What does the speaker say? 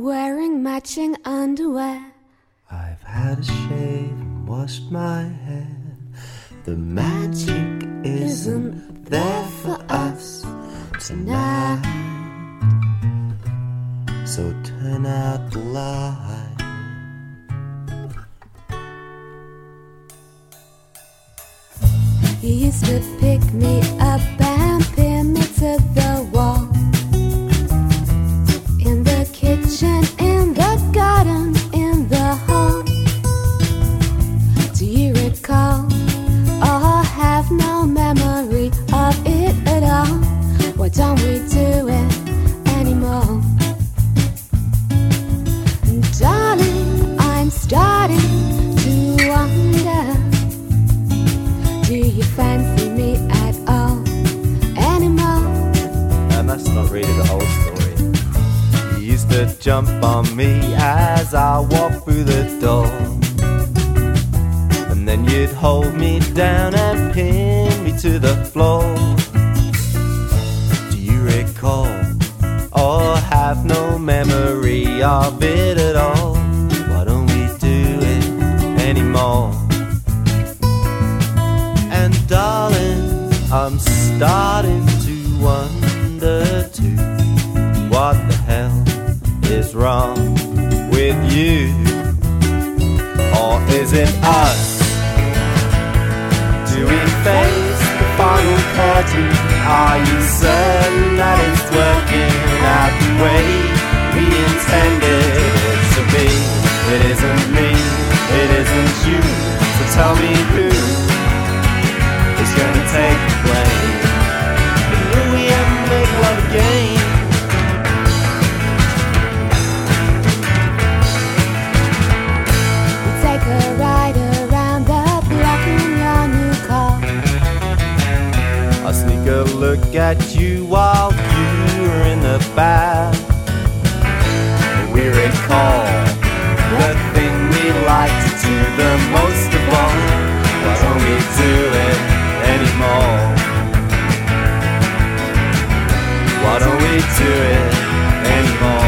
wearing matching underwear. I've had a shave and washed my head. The magic isn't there for us tonight. So turn out the light. You used to pick me up and pin me to the wall. In the kitchen, in the garden, in the hall. Do you recall? Or have no memory of it at all? Why don't we do it anymore? Darling, I'm starting to wonder, do you fancy me at all anymore? And that's not really the whole story. You used to jump on me as I walked through the door, and then you'd hold me down and pin me to the floor. Do you recall? Or have no memory of it at all? Why don't we do it anymore? And darling, I'm starting to wonder too, what the hell is wrong with you? Or is it us? Do we face the final curtain? Are you certain that it's working out the way we intended it to be? It isn't me, it isn't you, so tell me who is gonna take the blame? And will we ever make love again? We take a ride around the block in your new car. I sneak a look at you while you were in the bath. We recall the thing we like to do the most of all. Why don't we do it anymore? Why don't we do it anymore?